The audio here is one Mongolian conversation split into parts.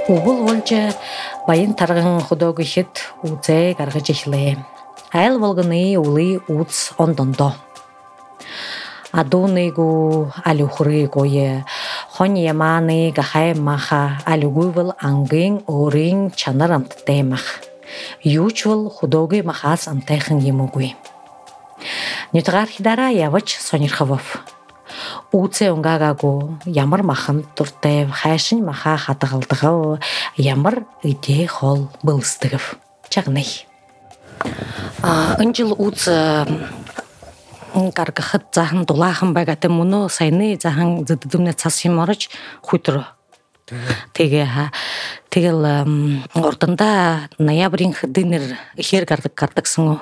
Угул волча байын таргын худогы хит уце гаргы жихле. Айл волгыны улы уц ондондо. Адуныгу алюхры кое, хон яманы гахай маха алюгувал ангын орын чанар амттемах. Ючвал худогы махас амтехан емугуй. Нютгар хидара явач сонирхавов. Уце онгагагу ямар махан туртев хайшин маха хатыгылдыгы ямар иде хол былстыгыв. Чагнай. Анжыл уце каргахат захан дулахан багаты муну сайны захан зыдыдымне цасимарыч хуйтыру. Tegel ортанда ноябрин хыдыныр ихер кардыксыңу.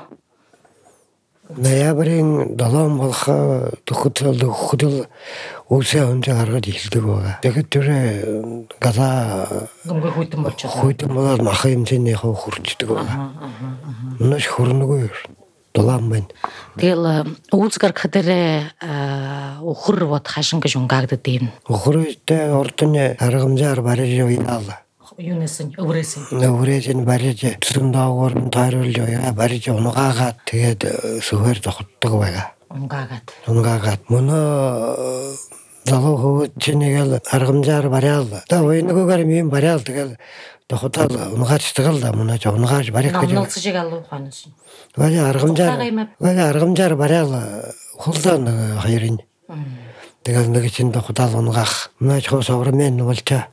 Ноябрин далам болха тухутыл усе онжа гарга дилди бага. Тэгет түрэ газа Гымгы хуйтым болчу. хуйтым болар махайым сене хурчтуг бага. Наш хурнугур далам мен. Tegel уцгар хыдырэ ухур вот хашынга жунгагды дейін. Ухурте ортыне аргымжар барыжы уйналы. Юнесін, өвресін. Өвресин барыжы түсүндө орун тайрылжы я барыжы онугага тэгээд сувер тохуттуг бага. Унгагат. Муну залу ховут ченегел аргымжар барялы. Да ойнугу гар мен барял тэгэл тохутал унгаачтыгыл да муна жонугаач барек кеже. Намнал сыжыгалу ханысın. Валя аргымжар барял хулдан хайрын. Тэгэл нэг чин тохутал унгах. Муна чосогор мен болча.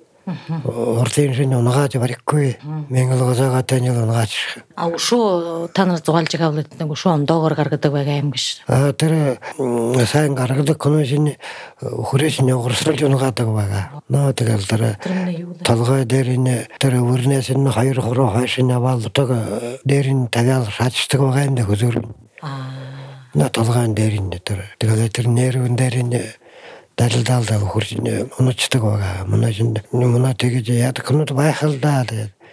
Ортын унгааж барекгүй. Менгэлгозага танил унгаач. Ушо танар зугалжыгавлы ушо ондогор гаргадаг байгаа юм гэж. Тэр сайн гаргадаг коношин хүрэшний огорсолж унагаадаг байгаа. Наа тэгэл тэр толгой дээр энэ тэр өрнөөс нь 2-3 хойш нь аваалдаг дээр нь тавиал шаачдаг байгаа юм да хөзөр. Наа толгойн дээр нь тэр нервэн дээр нь далдал хурж унацдаг байгаа. Мунаа тэгэж яадаг хүмүүс байхалдаа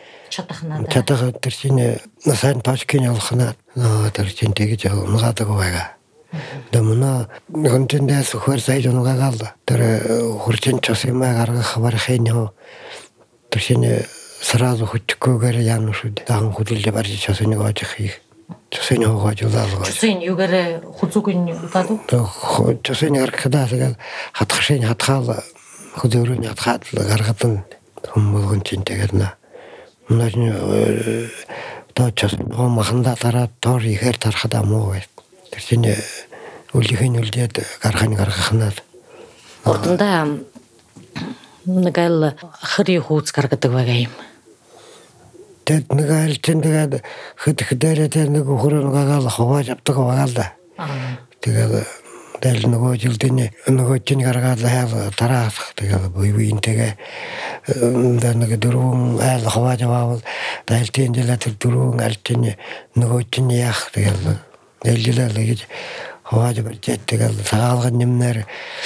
Чатах тэр чинь сайн точкийн явахнаа тэр чинь тэгэж унагаадаг байгаа. Дэмнэ гонтендээс хөр сайж унагаагаал тэр хурчин чосымаа гаргах барахын тэр чинь сразу хүчгүйгээр яана шүү. Даан хөдөлж барж чосыныг оожих их. Чосыныг оожуулаа. Чосын югээр хузугын даду. Чосыныг гаргахдаа тэгэл хатгашин хатгаал хөдөөрөний хатгаад гаргадан хүмүүн чинь тэгээд Мунажны тооч маханда тараад тоор ихээр тарахад амуу байт. Тэр чинь үлийнхэн үлдээд гаргахнаа. Ортондоо нэгэл хри хууц гаргадаг байгаа юм. Тэд нэгэл чинь тэгээд хөдөхдөрөө тэр нэг хөрөн гагаал хавааж авдаг байгаа л да. Тэгээд тэл нөгөө жилдний нөгөө чинь гаргаад хаал тараах тэгээд буйвинтэйгээ нэг дөрвөн айл хавааж аваад тайлтын жилээ тэр дөрвөн альтын нөгөө чинь яах тэгээд нэлэлээ гэж хавааж барьж тэгээд сагаалгын нэмнэр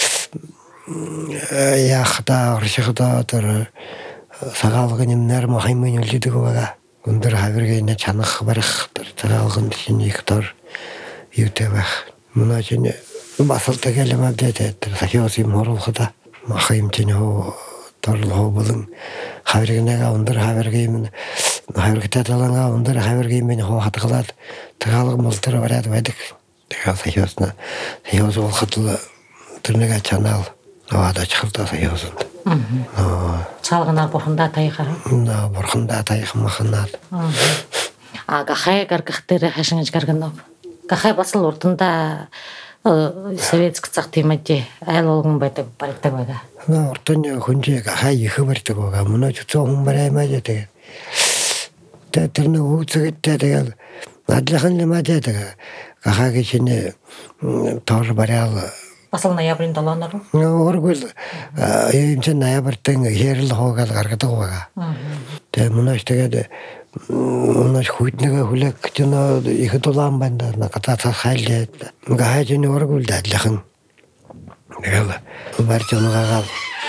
яах та оршихдоо тэр сагаалгын нэмнэр махимын үлддэг байгаа. Өндөр хавиргийн чанах барих тэр сагаалгын чинь их төр юутэй байх. Мунаа чинь басалтай гэлэмэд тэр сахиос юм хоруулхада махим чинь торлоо болон хавиргнага өндөр хавиргийн хавиргтай таланга өндөр хавиргийн минь хатгалаад тагаалга мултар бараад байдаг. Тэгэхээр сахиос болоход тэр нэг чанал аваад ачхалдаа сахиос. Цалганаар бурхандаа таяхаар. Бурхандаа таях маханаад. Гахай гаргах дээр хашингаж гаргана. Гахай бас л урдандаа советск цаг тиймэд айл болгон байдаг баригдаг байгаа. Ортон хүнжийг хай их барьдаг байгаа. Мунаа зүцэн хүн бараймаа гэдэг. Тэр нэг үүсгэдэг тэгэл адлахын лимадаг. Гахагийн шинэ тоор бараал. Бас л ноябрын 7-ноор. Өөргөл юм чинь ноябртын хэрэл хоогаал гаргадаг байгаа. Тэгээ мунаач тэгээд Унаш хүйтнэгэ хүлэк чинь их дулаан байна наката хайлээ. Гахажны оргул дадлахын. Тэгэл барж унагаагаал.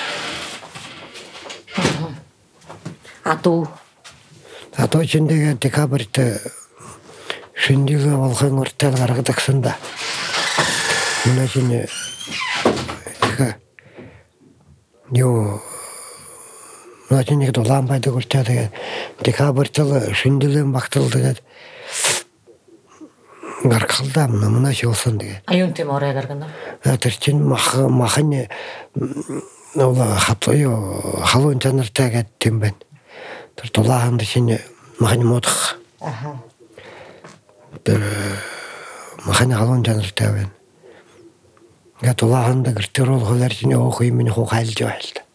Атуу чинь тэгээд декабрт шинжилгээ болгон уртал гаргадагсан да. Унаш нь Юу Ночник дулаан байдаг болчоо тэгээд декабртал шиндэлэн багтал тэгээд гаргалдаа мана шилсэн тэгээд. Аюун тийм орой гаргана. Тэр чинь махны халуун чанартай гэдэг тийм байна. Тэр дулаанд шинэ махны модох. Тэр махны халуун чанартай байна. Ингээд дулаанд гэртэр бол хөлөр чинь өөх юм хуу хайлж байлаа.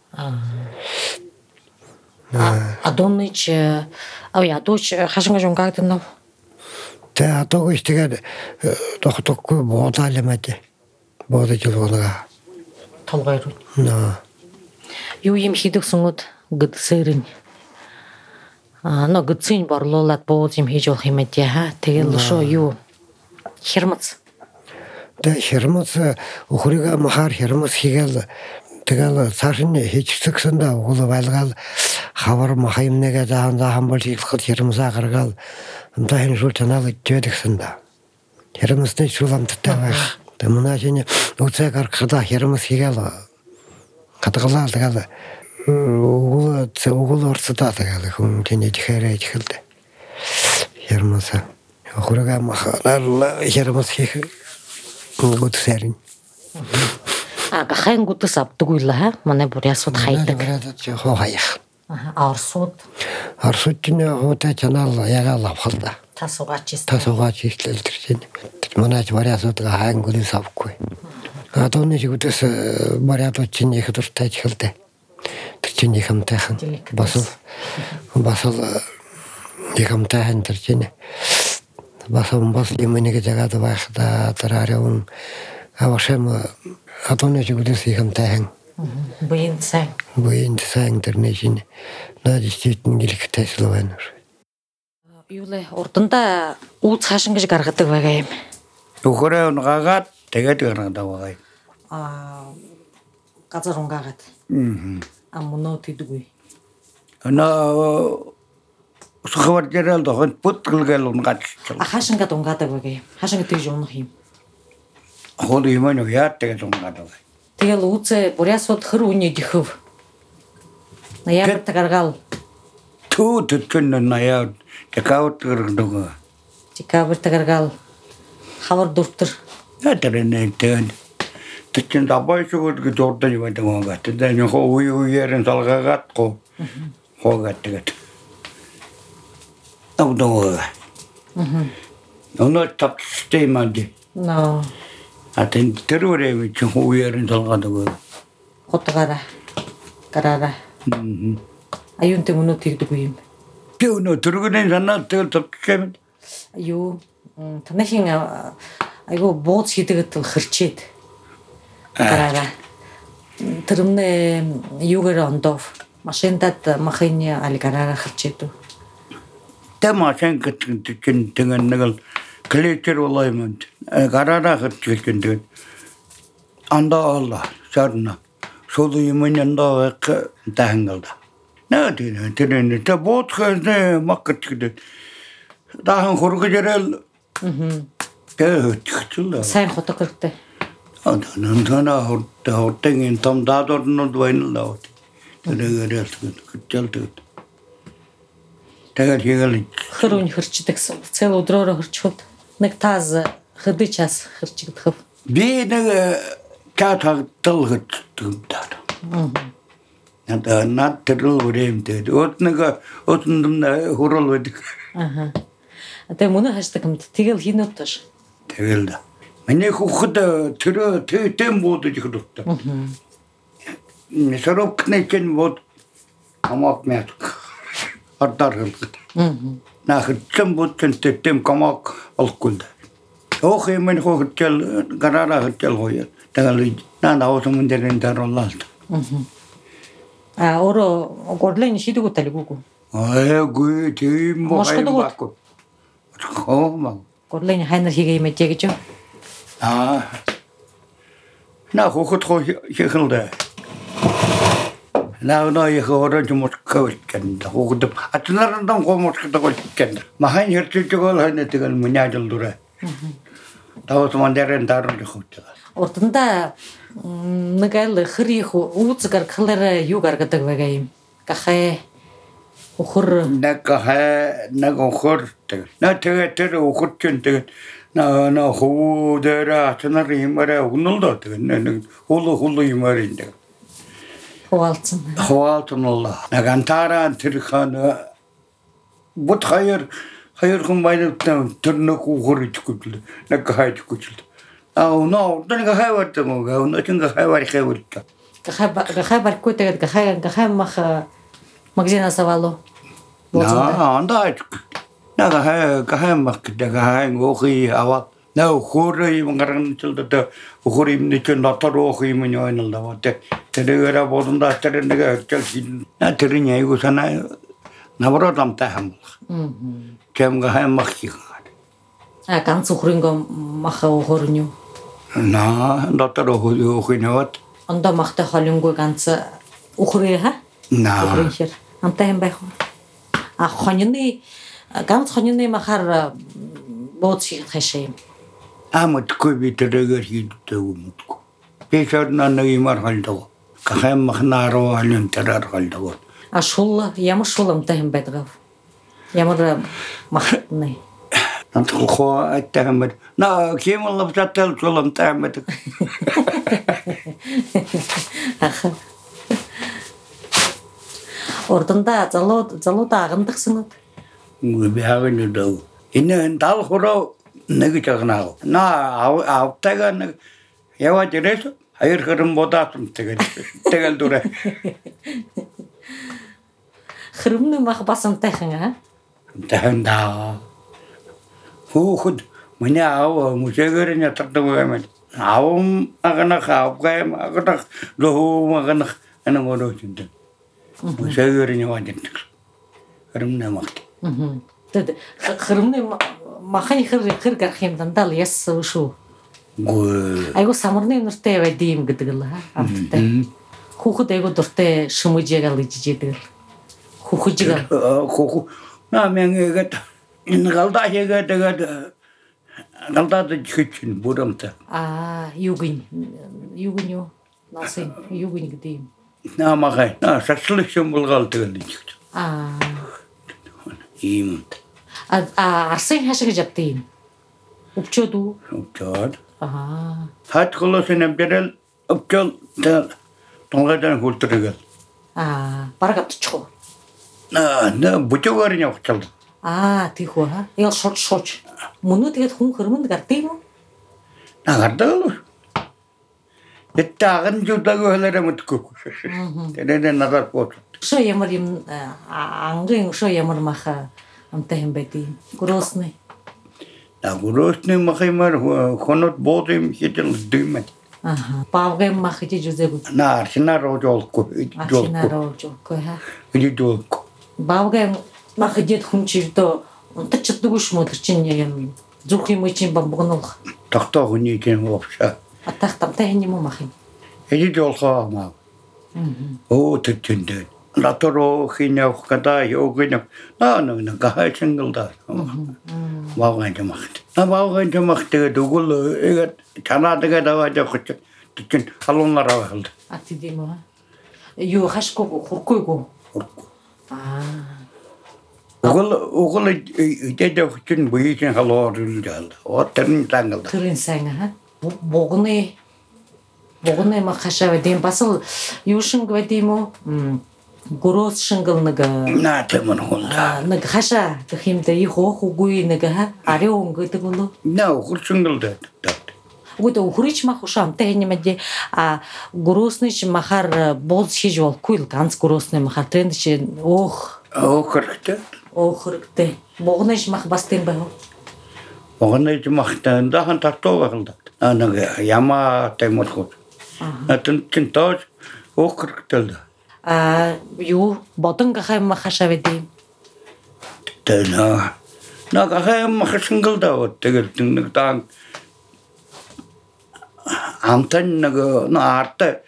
Думач ядууч хашинга жунгаад нөө. Тэ адууч тэгээд тогтохгүй буудаалмаад боодож байгаа. Толгой руу. Наа. Юу юм хийдэгсэнгүүд гэдсэрэн. Гэдсийн борлуулаад бууз юм хийж болох юм аа. Тэгэл шоо юу хэрмэц. Тэ хэрмэц өхрөг махаар хэрмэц хийгээл тэгэл цаашин хийчихсэндээ уул байлгаал хавар мах юм нэгэ заан бол хийхэд хэрмэсаа гаргаал амтаа хэн шул чанаа гэдэгсэндээ. Хэрмэстэй шуламттай байх. Тэ манайны үцэг гаргахад хэрмэс хийгээл хадгалаа тэгэл уул орцдаа тэгэл хүн тэний ихээрээ ихэлдэ. Хэрмэс өхрөг махаар хэрмэс хийх гүтсэрин. Гахайн гүтс авдаг үйл манай бүрясууд хайдаг. Хоо хаях. Орсууд чинь хуутай чанаа ягаал авхалда. Тасуугаач хийлэл тэр чинь. Манайч бүрясуудгаа хаан гүлээс авахгүй. Адууны гүтс бүрясууд чинь их дуртай ихэлдэ. Тэр чинь их хамтайхан. Басал их хамтайхан тэр чинь. Бас юм нэг жагаад байхдаа тэраарийн авашам адууны гүтс их хамтайхан. Буян сайн тэрний чинь наадчийтэн гэлэхтэй л байна. Юу лээ урдандаа үүс хаашин гэж гаргадаг байгаа юм. Өхөрөө унгагаад тэгээд гаргадаг байгаа юм. Газар унгаагаад. Мөнөө тэдгүй. Сухавар жирэл дохот путгэлгээл унгаад. Хаашингад унгаадаг байгаа юм. Хаашингад тэгж унах юм. Хол юм нь яа тэгээд унгаадаг. Тэгэл үүсээ бүрясууд хөр үний дэхв. Наяа тагаргаал. Түн наяа декабрт гаргадаг. Декабрт тагаргаал. Хавар дүртэр. Тэрний тэн тэчин дабайсууд гэж дурдаж байдаг юм байна. Тэгээд үеэрэн салгаагаад хоогаад тэгээд. Авдоо. Оноо татстэй манд. Ноо. Атэн тэрүүрээ чи үеэрэн салгаадаг. Хотгаараа. Гараараа. Аюун тэ мөнөө тэгдэггүй юм. Би өнөө тэргүүний санаа тэгэл тавчсан. Аюу танахин айгу бууз хийдэгэд хэрчээд. Гараараа. Тэрмнээ юугаар ондов. Машиндад махны алгараараа хэрчээд. Тэ машин гэдэг чинь тэгэн нэг л клетер болоо юм. Гараараа хэрчээд тэгээд андаа сарна. Шулу юм андаа тахангалда. Тэр боотхэ маккэт дахан хургажрал тэгээд сайн хотог хэрэгтэй. Нантана хортын том даадорнод байна л. Тэгээд хэлдэг. Тэгээд хийгээл хөр үн хэрчдэг. Цэл өдрөөрөө хэрчхөд нэг таз хэдий час хэрчигдэх. Би нэг катагдал хэвчдэг. Над тэрл үрэмтэй. Өтнөм хурал байдаг. Тэгээ мөнө хашдаг юм. Тэгэл хийнөд таш. Тэгэл да. Миний хүүхэд тэр тэм бодож ихэвчтэй. Сорокны чин бод амак мэт. Ардар хэлдэг. Нахэлцэн бодсон тэм камак олгонд. Ох юм энэ хүүхэд гараараа хэлтэл гоё. Тэгэл наавс мөндөрэн даруулаад. Оро горлын шидэг уталгүйгүй. Гүй тийм байхгүй. Горлын хайнаар хийгээ юм гэж юу? На хүүхэд хийхэлдэ. Наа их оранж мөчкөл кэн. Хүүхэд атнардан гомочдаг кэн. Махан хэрчэжгөл хань тэгэл мняажл дүрэ. Тавс мандэрэн даруул хөвтэй. Урдандаа нэг айл хэр их үүс гаргахлаар юу гаргадаг байгаа юм. кахай ухур наг охор тэр охорчин тэгээд на хуудера чанар юмараа угнолдоо тэгээд хулу юмар энэ хаваалтсан улла нагантараа тэр хан бут хайр хүн байнутаа тэр нэг ухорчгүй нэг хайчгүй ноо тэр нэг хайвартай мөгөө нөтинг хайвартай гахай барку тэгээд гахай мах магазина савало анда гахай мах гахай охи ава наа хөрөй мангаран чилдэ хөрөй минь ч натар охи минь ойнолдоо тэрээр болонда тэр нэг чил на тэрний айгуу санаа наврод амтай хам кем гахай мах ганц ухрынго маха охорню натар охи нават ондоо махтай холингой ганц ухрээ ухрынхэр амтай юм байх хоньны ганц хоньны махаар бууц хийх хашаа амтгүй би тэрээр хийдэг юм. Пешор нэг юмар халдаг. Гахай махнароо алин тэрээр халдаг. Шул ямар шул амтай юм байдаг. Ямар махны Антхоо атамад на кемэл лавтал чулам таамад. Ордонда залуу агандагсан уу? Би хаагны даа. Энэ дал хороо нэг жагнаа. На автага нэг яваад ирээс хоёр хэрэн бодаасан тэгэл дүрэ. Хэрэмнэ мах басамтайхан Таханда. Хүүхэд миний аав мужигээр нятардаг юм. Аав аганах аавгайм аганах лоо аганах анаморочинд. Мужигээр яваад ирдэг. Хэрэмнэ мах. Тэд хэрэмнэ махын хэр гарах юм дандаа яс шүү. Айгу самарны нуртай яваад юм гэдэг л амттай. Хүүхэд айгу дуртай шүмжээг л ижижээдэг. Хүүхэд на мэнгээд энэ галдаа хийгээд галдаад чихчин бүрамтай. Югин юу? Насын югин гэдэг юм. Намахай сачлах юм болгоол тэгэл чих. Ийм. Арсын хашиг жавдаг юм. Өвчөөд үү? Өвчөөд. Хат голосын амдэрэл өвчөөл тонгадан хултрэгэл. Бараг авчихгүй. Бутуугаар явчихлаа. Тийхүү хаа. Яа шууд. Мөнөө тэгээд хүн хөрмөнд гардаг юм уу? Гардаг. Эттагэн жудаг хэлэрэ мэдгүй. Тэгээд надад бод. Шо ямар юм ангын шо ямар маха амтай юм байдیں۔ Грозный. Грозный махаймар хонот бодим хитэл димэ. Павгай мах ити жузэг. Арсенал роожолгүй. Идэлгүй. Павгай мах идет хүнчивдөө унтаж чаддаггүй шүү мөр чинь юм. Зүрх юм чинь бамбгнуулах. Тахтаа хүний тийм вообще. Атах тамтай юм уу мах юм. Идэлхоо маа. Тэтэндээ. Латоро хинях када йогын нэг гахайчингалда. Ваагаан махт. Ваагаан махт дөгөл эгэ чанаадаг даваад явах чинь халуунараа хэл. Тийм үү? Юу хашгүй хургүйгүй. Угол идэдэх чинь буйчин халуурал. Отэрн тангал. Тэрэн сайн богны мах хашаа гэдэм бас юу шинг гэдэм үү? Гурос шингэл нэг наатэмэн хунда. Нэг хашаа гэх юмдаа их уухгүй нэг ари өнгөдөг болов. Ухр шингэл дээ. Үгүй ухрыч мах ушамтай нэмэдэ гуросны махаар бууз хийж болохгүй л ганц гуросны махаар тэнд чи хэрэгтэй. Богныш мах бас тийм байх. Богныш махтай дахан татуу байх л да. Нэг яма тэмэлхүү. Натэн чин тоо хэрэгтэй. Юу бодон гахай мах хашаа ведээ. Тэна гахай мах шингэл даа тэгэл нэг дан амтан нэг арт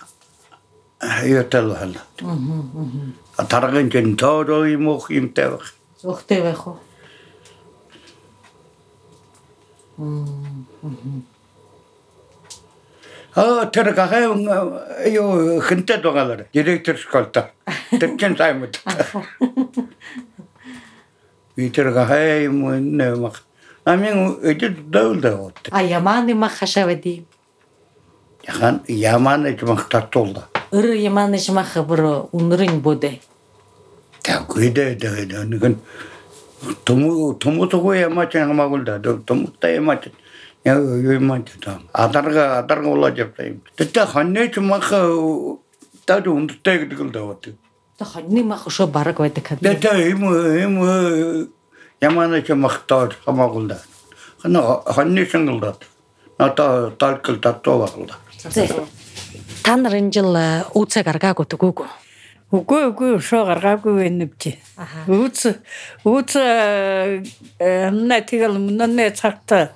яатал хал. Тарган чин тоо юм уу юмтай байх. Зохтой байх уу? тэргахаа ёо хинтэ догалаа. Директор школта. Тэрчэн таймд. Витергахаа юм нэмэх. Амин эдд даулдаот. Яманы махашавади. Яманы махтатулда. Яманы махабро унрын боде. Такуйдэ нэгэн томутого ямачан магулда томутта ямач ямачта адарга улажаптай. Тэт ханнеч мах тад унттэй гэдэг л даваад. Ханны мах шо бараг байдаг хад. Тэт им яманы махтаа хамагулда. Ханны шингэлдат. Ната талкал татваглаа. Та нарын жил үүсэ гаргаагүй төгөөгүй. Үгүй шоо гаргаагүй байнавч. Үүс тэгэл мөнөө цагт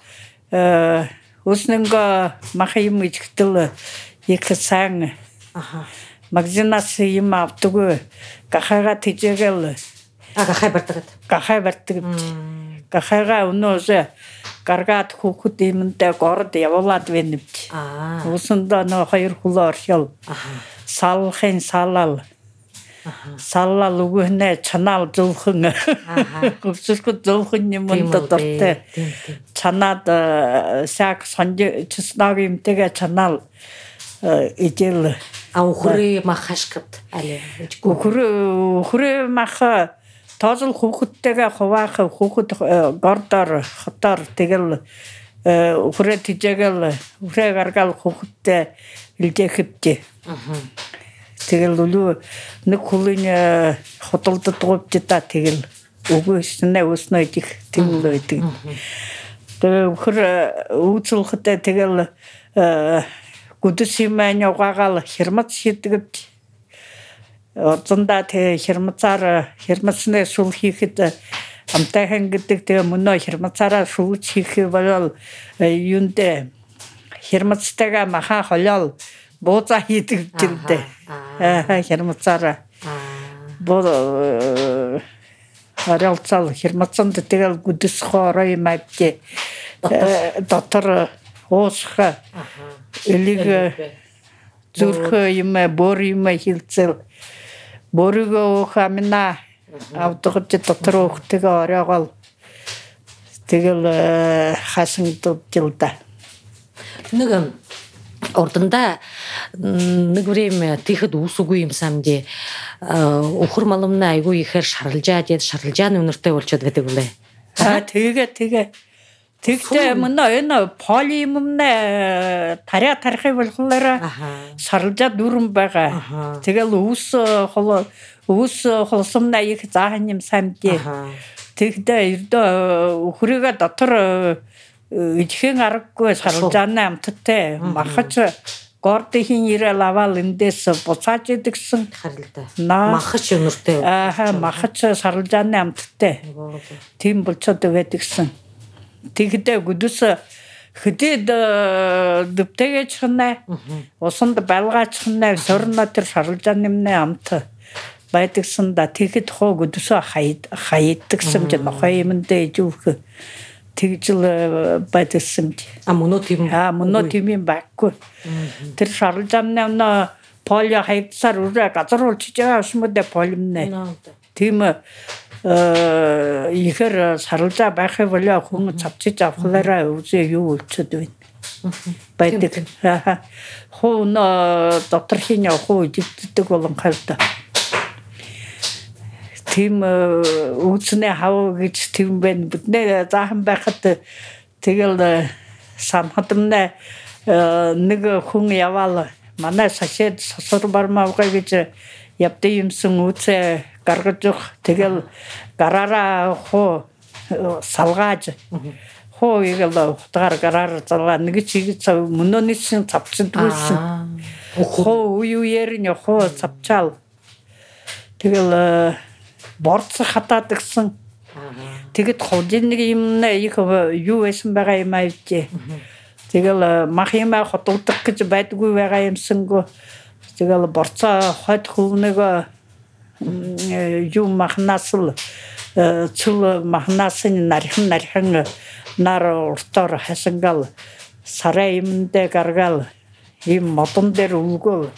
үснэнга мах юм ичгтэл их сайн. Магазинаас юм авдаг. Гахага тэжээгэл. Гахай бартдаг. Гахага өнөөс гаргаад хүүхэд юмдаа горд явуулаад байнавч. Үсэндээ нөө хоёр хулоо орхиол. Салхын салал. Саллал үгнэ чанал зөвхөн гүсэлгүй зөвхөн юмд дортой чанаад сак сонж чснаг юмтэйгээ чанал ижил ухры махашкт али ухры мах тоозл хүүхэдтэйгээ хуваах хүүхэд гордоор хотоор тэгэл ухрэ тижээгэл ухрэ гаргаал хүүхэдтэй илжээхвчээ. Тэгэл үлээ нэг хүлийн хотолдод говчта тэгэл өгөөснээ өснөө их тийм л байдаг. Тэгээ өхөр үүцэлхэдэ тэгэл гүдэс юм ягагаал хэрмэц шидэгт орзондаа тэ хэрмэцнээ шул хийхэд амтайхан гэдэг тэгээ мөнөө хэрмэцаараа шул хийх бол юундэ хэрмэцтэйгээ маха холиол бууza хийдэг гэмтэй. Хэрмэцаараа. Боо харилцал хэрмэцэнд тэгэл гүдэс хоорой мавчээ. Дотор уусха. Элиг зүрх юм бор юм хилцэл. Боргоо хамна авдагч дотор өгтэйгээ оройгол. Тэгэл хасан дутжилда. Нэг ордонда нэг время тэгэхэд үүсэгүй юм самди өхөр малмна айгүй ихээр шарлжааны өнөртэй болчиход гэдэг үлээ. Тэгтээ мөнөө энэ полимумна тарихыг болохоор шарлжаа дүрэн байгаа. Тэгэл үүс холсомна их заахан юм самди. Тэгтээ эрдөө өхрийгээ дотор ихэн аргагүй шарлжааны амттай махач гордхийн ирэл авал эндээс буцааж идэгсэн харилда. Махач өнөртэй. Махач шарлжааны амттай. Тийм болцоод байдагсан. Тэгдэ гүдэс хэдэд дэвтэйгэж хнаа. Усанд байлгаач хнаа сорно тэр шарлжааны амт байдагсан да тэгэхэд хоо гүдэс хаydагсан ч нохой юмдээ ижүүх тэгжил байдсан. Мөнөө тийм байхгүй. Тэр шарлжааны полио хайцаар үрэ газар улчиж байгаа юмдээ полимнэ. Тийм ихэр шарлжаа байхыг болоо хүн цавчиж авахлаараа үзээ юу үлчээд байна. Байдаг. Хүн докторхийн явах үжигддэг болон хайртай. Тийм үүснээ хав гэж тийм байна. Биднээ заахан байхад тэгэл санхадмна нэг хүн яваал манай сашид сосор бармаавга гэж явдаг юмсан үүсээ гаргаж өгөх. Тэгэл гараараа хоо салгааж хоо игэл утгаар гараар залгаа нэг чиг цав мөнөөний цавчд дүүсэн. Хоо уюуэр нь хоо цавчаал. Тэгэл борц хатаад гисэн. Тэгэд хожин нэг юм их юу байсан байгаа юм авчээ. Тэгэл мах юм хотолдог гэж байдгүй байгаа юмсангүй. Тэгэл борцоо хот хөвнөг юу махнаас л цул махнаас нархан нар уртаар хасангал сарай юмдэ гаргаал Ийм модон дээр өвгөө.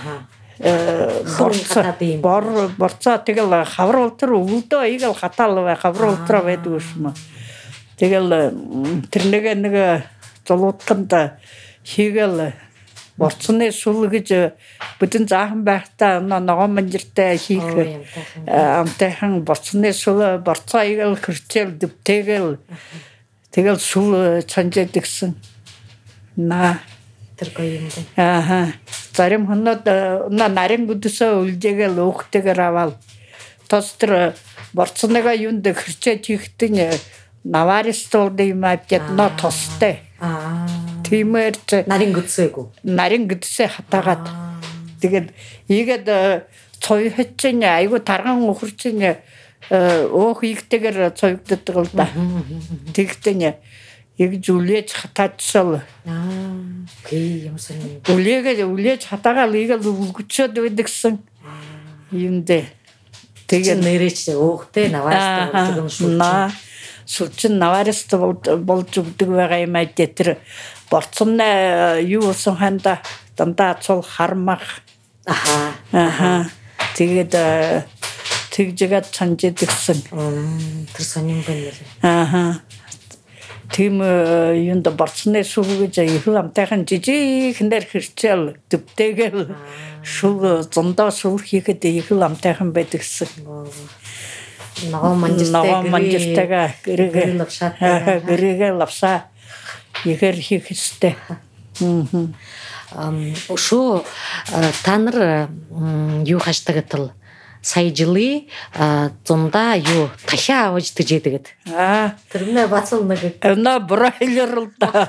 Борцоо тэгэл хавар ултар өвдөө игээл хатаал бай хавар ултраа байдаг юм. Тэгэл тэрнэгээ нэг золуутканд хийгээл борцны сул гэж бүдэн заахан байхдаа ногоон манжиртай хийх амтайхан борцны сул борцоо игээл хөрчээл дэвтэйгээл тэгэл сул чанжээд гисэн. Тэр гоё юм дээ. Зарим хоноод нарийн гүдсээ үлжээгээл өөхтэйгээр аваад тос тэр борцныгаа юунд хөрчөөж хийхдээ наваристууд юм авчаад но тостой. Тиймэр нарийн гүдсээ хатаагаад тэгээд ийгээд цой хэчэн айгу тарган ухарчин өөх ийгтэйгээр цойгддаг л да. Тэгтэн яг зүлээж хатаачсал. Юмсан. Үлээж хатаагаал игээл үлгүчөөд байдагсан. Юм дээ. Тэгээд нэрэж өөхтэй наваристууд сулчин наварист болж өгдөг байгаа юм аа тэр борцомна юу усан ханда дандаа цол хармах. Тэгээд тэгжгээд чанжид гисэн. Тэр сонин байна. Тийм юунд борцны сул гэж их амтайхан жижигхэнээр хэрчээл дэвтэйгээл шул зондоо сул хийхэд их амтайхан байдагсан. Ногоон манжиртайгаа гэрээгээ лавсаа ихэр хийх хэвчтэй. Шо та нар юу хаштагтал сая жилы зундаа юу тахиа аваж тэжээдэгэд. Тэрнээ бацал нэг бройлер л да.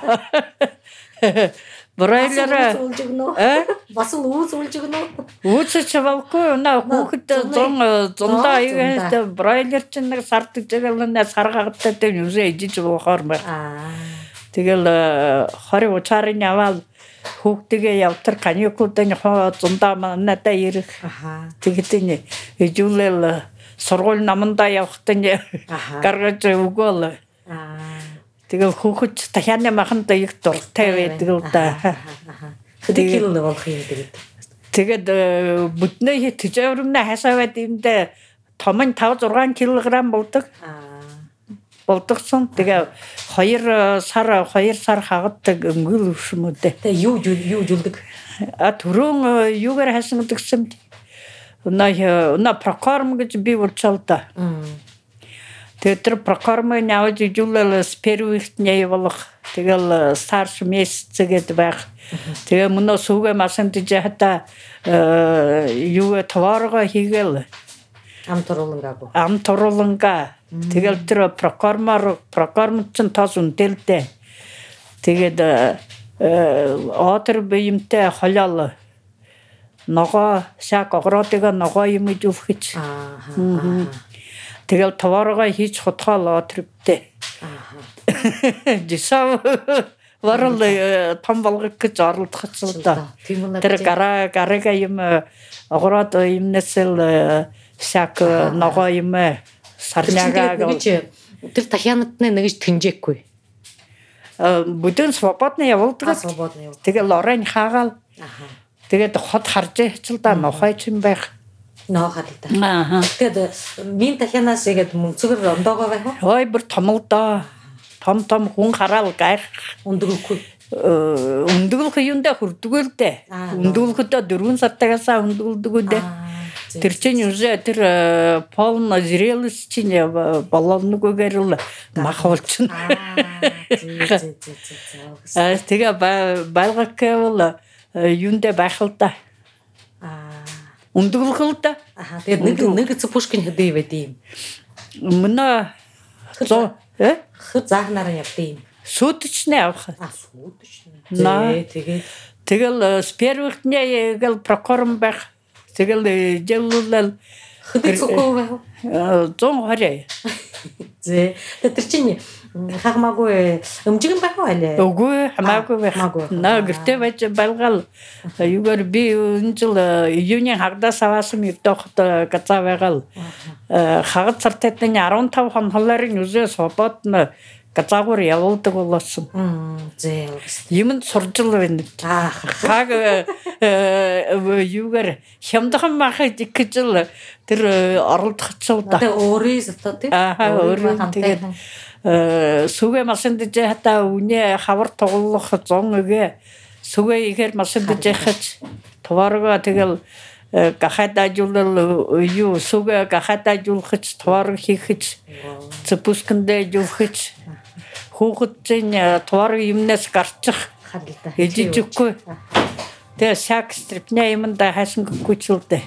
Бройлер бацал үүсүүлж өгнө. Үүсэж авахгүй хүүхэд зундаа игээд бройлер чинь нэг сард жигээл саргагтай дээр юусаа ижиж уухаар байна. Тэгэл 20 учаарын аваад хүүхдгээ явтар каникулын зундаа надаа ирэх. Тэгтээ ижүүлэл сургууль намандаа явахтаа гаргаж өгөөл. Тэгэл хүүхэд дахианы маханд их дуртай байдаг л да. Тэгэл болох юм тэгээд. Тэгээд бүднээ тэжээврэмнэ хасаваад юмдээ том нь 5-6 кг болдог. Болдогсон. Тэгээ 2 сар хагаддаг өнгөл юм уу дээ. Тэгээ юу зүйлдэг? Түрүүн юугаар хасан гэдгсэн. Уна прокорм гэж би болчоо да. Тэгээд тэр прокормыг навж ижүүлэл спервихт явуулах. Тэгэл старш месяцгээд байх. Тэгээ мөнөө сүгэ машинд жахта юу товарга хийгээл ам туруулангаа. Тэгэл тэр прокорм чинь тас үнэлдэ. Тэгээд отер биемтэй холиол ногоо шаг огроодыг ногоо юм ижүүлэх. Тэгэл товарга хийж хотхоол отрөвтэй. Жисав варал том болгох гэж оролдох гэсэн да. Тэр гарага юм огроод юмнасэл шаг ногоо юм сарняга гэж тэр тахианатны нэгж тэнжээхгүй. Бүдэн свободны явуулдаг. Тэгэл оройн хаагаал. Тэгээд хот харж хичил да нохой чинь байх. Нохад да. Тэгээд минь тахианаас игээд мөнцгөр ондоогоо байх уу? Ой бүр томолдоо. Том хүн хараал гайх өндгөлөхгүй. Өндгөлөх юундаа хүрдгүүл дээ. Өндгөлөхдөө 4 сартагаас өндгөлдөг үү. Тэр чинь юусе тэр полн зрелость чинь болонногоор л махуулчихна. Тэгээ байлгаквал юундаа байх л да. Өндгөлөх л да. Тэгээд нэг цэпушкин хэдий байд юм. Мөнөө заагнаар явдیں۔ Сүйдчнээ авах. Сүйдчнээ. Тэгэл спервихтнээ гэл прокорм байх. Тэгэл жэлүүлэл хэдий цукуу байх. 120. Тэр чинь хагмаагүй өмжигэн байх уу аль? Үгүй хамаагүй байх. Гэртээ байж байлгаал юугаар би энэ жил юуны хагдаас аваасан ирдохт гацаа байгаал хагад цартайны 15 хонхолоор нь үзээ свобод нь газаагаар явуулдаг болсон. Зээ. Юмд суржил байна. Хаг юугаар хямдхан махад ихжил тэр оролдохцоо да. Тэгээ өөрийн зөтөө тий. Өөрийн тэгээд сүгэ масандж хата үнэ хавар тоглох 100 гээ сүгэ ихэр масандж хаж товарга тэгэл гахад ажуулал юу сүгэ гахад ажуулах товарга хийхэж цэпускэндэ жуулах хүүхэд чинь товарга юмнаас гарчих ижижгүй тэгээ шак стрипня юмда хасангүй ч үлдээ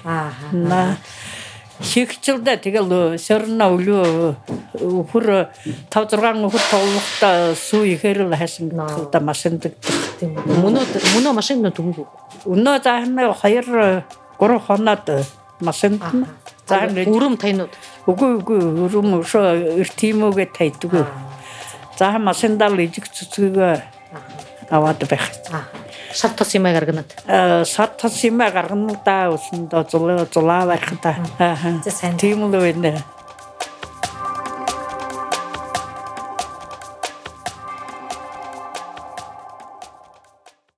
хигчилдэ тэгэл сөрнө өлөө хөр 5-6 хөр тоглохтой сүү ихээр л хасангүй да машинд тийм мөнөө машин нүгүү өнөө заахна 2-3 хоноод машинд заахна үрэм тайнууд үгүй үрэм өшөө эртимөөгээ тайдгүй заах машиндаа л ижиг цэцгээ аваад байх шат тос юм гарганаад шат тос юм гаргана да усандаа зулаа байх та тийм л байна